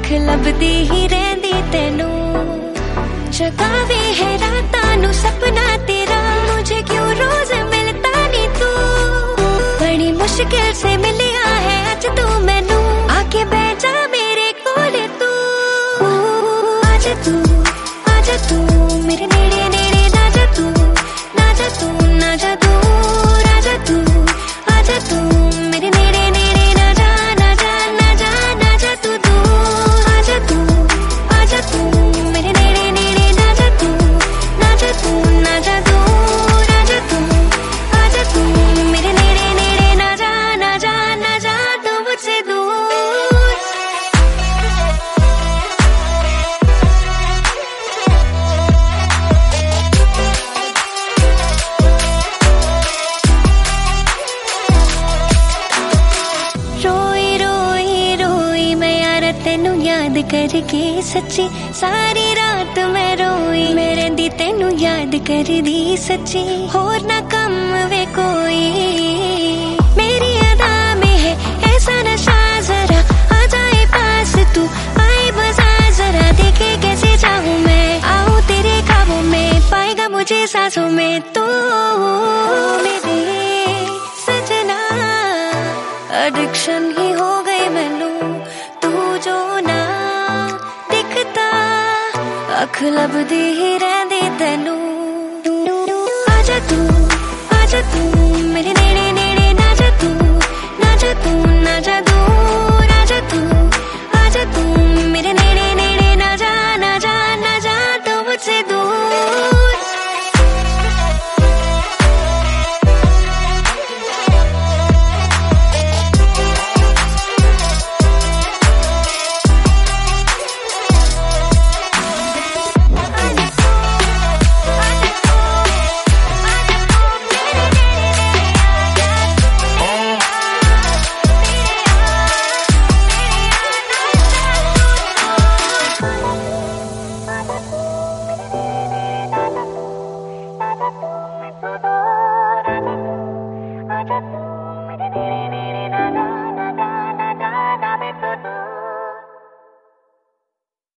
अख लभदी ही रहंदी तैनू जगावे है रातां नू सपना तेरा मुझे क्यों रोज मिलता नी तू बड़ी मुश्किल से मिलिया है अज तू मैनू आके बैठ जा मेरे कोल तू आजा तू मेरे नेड़े नेड़े ना जा तू ना जा तू ना जा दूर आजा तू मेरे नेड़े नेड़े ना जा ना जा ना जा ना जा तू दूर आजा तू मेरे नेड़े नेड़े ना जा तू ना जा तू ना जा दूर आजा तू मेरे नेड़े नेड़े ना जा ना जा ना जा तू मुझसे दूर तेनू याद करके सच्ची सारी रात मैं रोई मेरे दी तेनू याद कर दी सच्ची होर ना कम वे कोई मेरी अदा में है ऐसा नशा जरा आ जाए पास तू आए बजा जरा देखे कैसे चाहूं मैं आऊं तेरे ख्वाबों में पाएगा मुझे सांसों में तू मेरे सजना एडिक्शन ही हो गई मैनू जो ना दिखता अख लभदी ही रहंदी तैनू आजा तू मेरे नेड़े नेड़े ना जा तू ना जा